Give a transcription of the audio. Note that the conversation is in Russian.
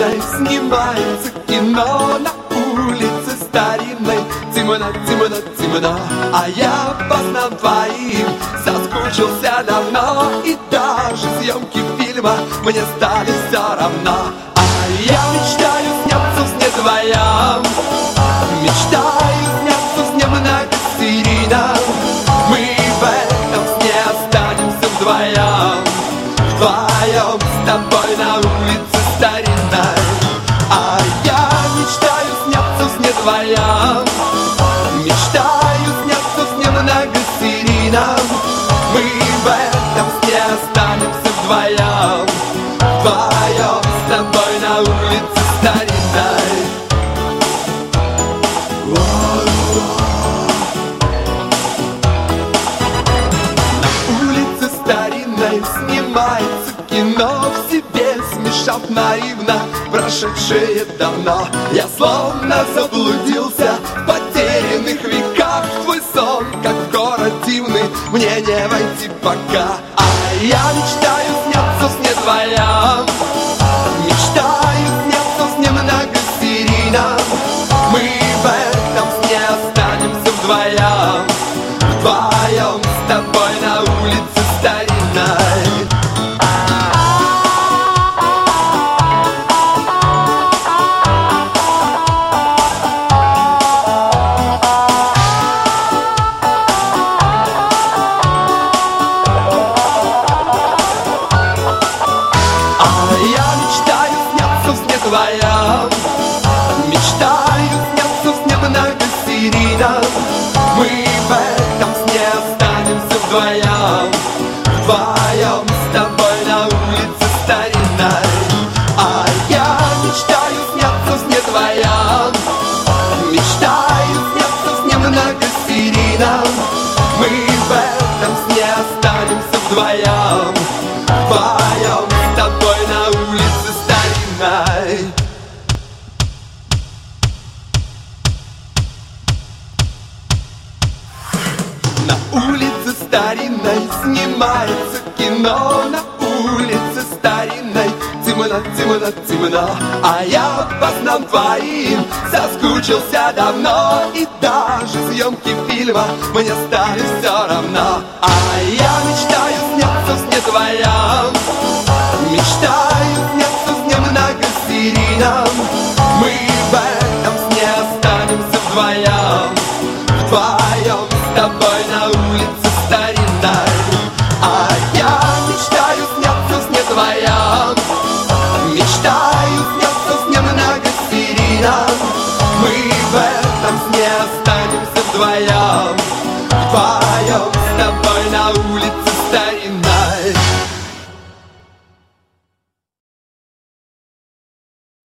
старинной снимается кино на улице старинной. Темно, темно, темно, а я по снам твоим соскучился давно. И даже съемки фильма мне стали все равно. А я мечтаю сняться в сне твоем, мечтаю сняться в сне многосерийном. Мы в этом сне останемся вдвоем, вдвоем с тобой на улице старинной. А я мечтаю сняться в сне твоем, мечтаю сняться в сне многосерийном. Мы в этом сне останемся вдвоем, вдвоем с тобой на улице старинной. На улице старинной снимается кино, в себе смешав наивно прошедшее давно. Я словно заблудился в потерянных веках. Твой сон, как в город дивный, мне не войти пока. А я мечтаю сняться в сне твоем, мечтаю сняться в сне многосерийном. Мы в этом сне останемся вдвоем, вдвоем с тобой на улице старинной. Мечтаю сняться в сне многосерийном. Мы в этом сне останемся вдвоем, вдвоем с тобой на улице старинной. А я мечтаю сняться в сне твоем, мечтаю сняться в сне многосерийном. Мы в этом сне останемся вдвоем, вдвоем с тобой на улице старинной. На улице старинной снимается кино, на улице старинной темно, темно, темно, а я по снам твоим соскучился давно. И даже съемки фильма мне стали все равно. А я мечтаю сняться в сне твоем, мечтаю сняться в сне многосерийном. Мы в этом сне останемся вдвоем, вдвоем с тобой на улице старинной. А я мечтаю сняться в сне твоем, мечтаю сняться в сне многосерийном. Мы в этом сне останемся вдвоем, вдвоем с тобой на улице